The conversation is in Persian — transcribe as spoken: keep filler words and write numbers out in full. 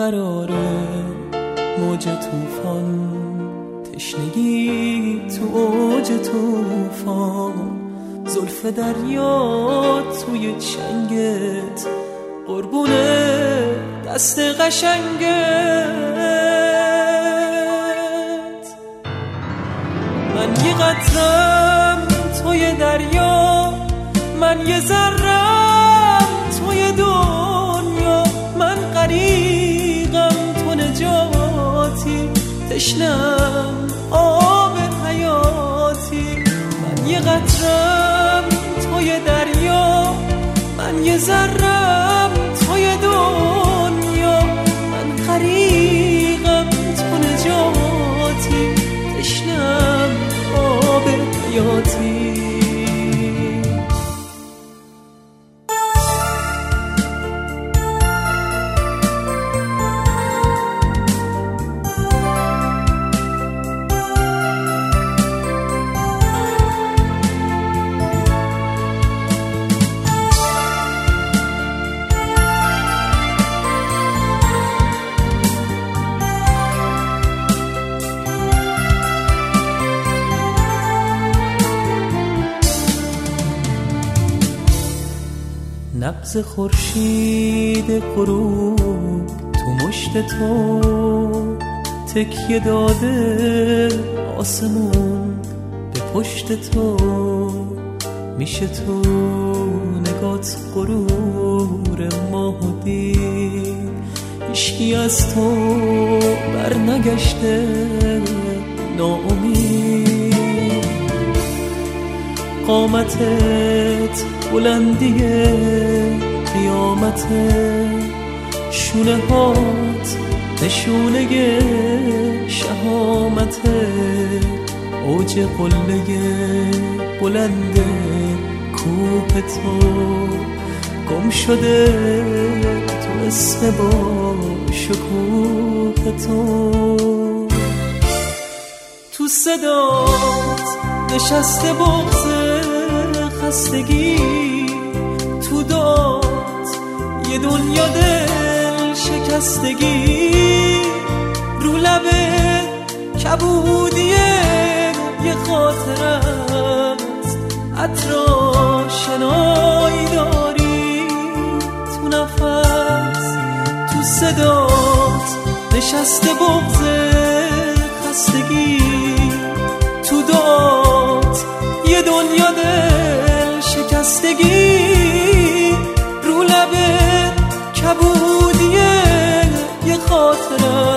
بیقراره موج توفان، تشنگی تو اوج توفان، زلف دریا توی چنگت، قربونه دست قشنگت. من یه قطرم توی دریا، من یه ذرم توی دنیا، من غریقم تو نجاتی، تشنم آب حیاتی. من یه قطرم توی دریا، من یه ذرم توی دنیا، من غریقم تو نجاتی، تشنم آب حیاتی. نبض خورشید غروب تو مشت تو، تکیه داده آسمون به پشت تو، میشه تو نگات غرور ماه دید، هیچکی از تو بر نگشته ناامید. قامتت بلندی قیامته، شونه هات نشونه شهامته، اوج قله بلند کوه تو، گم شده تو اسم با شکوه تو. تو صدات نشسته بغض خستگی، تو داد یه دنیا دل شکستگی، رو لبه کبودیه یه خاطرت، عطرا شنایی داری تو نفس. تو صدات نشسته بغض خستگی، تو داد یه دنیا دل شکستگی، رو لبه کبودیه یه خاطره،